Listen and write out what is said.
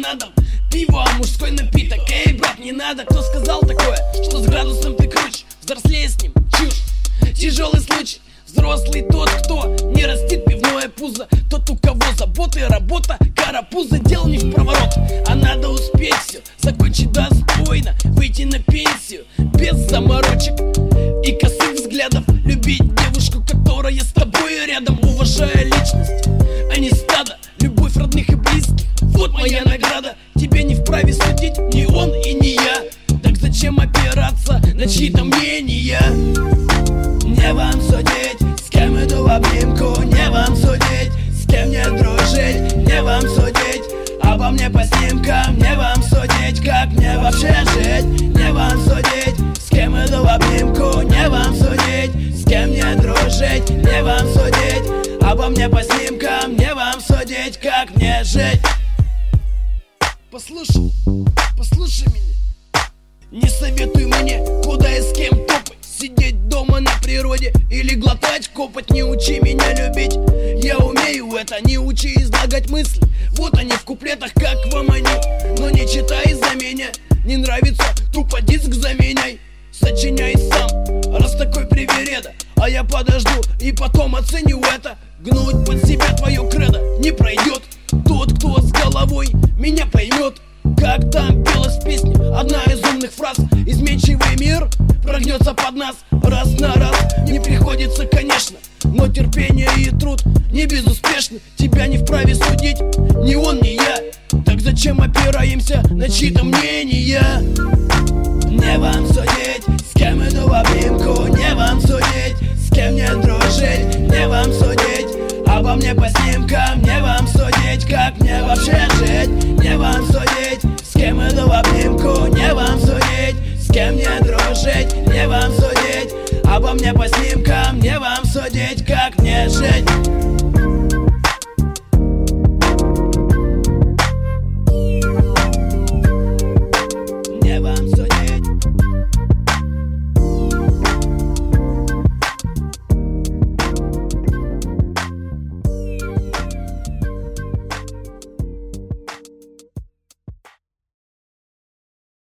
надо. Пиво, мужской напиток, эй, брат, не надо. Кто сказал такое, что с градусом ты круче? Взрослее с ним, чушь, тяжелый случай. Взрослый тот, кто не растит пивное пузо, тот, у кого заботы, работа, карапуза. Дело не в проворот, а надо успеть все закончить достойно, выйти на пенсию без заморочек и косых взглядов. Любить девушку, которая с тобой рядом, уважая личность, а не стадо. Любовь родных и близких, вот моя награда. Тебе не вправе судить ни он и не я. Так зачем опираться на чьи-то мнения? Не вам судить, с кем иду в обнимку. Не вам судить, с кем мне дружить. Не вам судить, обо мне по снимкам. Не вам судить, как мне вообще жить. Не вам судить, с кем иду в обнимку. Не вам судить, с кем мне дружить. Не вам судить, обо мне по снимкам. Не вам судить, как мне жить. Послушай, послушай меня. Не советуй мне, куда и с кем топать. Сидеть дома на природе или глотать копоть. Не учи меня любить, я умею это. Не учи излагать мысли, вот они в куплетах, как вам они. Но не читай за меня, не нравится, тупо диск заменяй. Сочиняй сам, раз такой привереда. А я подожду и потом оценю это. Гнуть под себя твое кредо не пройдет. Тот, кто с головой меня поймет. Как там пелось в песне одна из умных фраз: изменчивый мир прогнется под нас раз на раз. Не приходится, конечно, но терпение и труд не безуспешны. Тебя не вправе судить ни он, ни я. Так зачем опираемся на чьи-то мнения? Не вам судить, с кем иду в обнимку. Не вам судить, с кем мне дружить. Не вам судить, обо мне по снимкам. Не вам судить, как мне вообще жить. Не вам судить, с кем иду в обнимку. Не вам судить, с кем мне дружить. Не вам судить, обо мне по снимкам.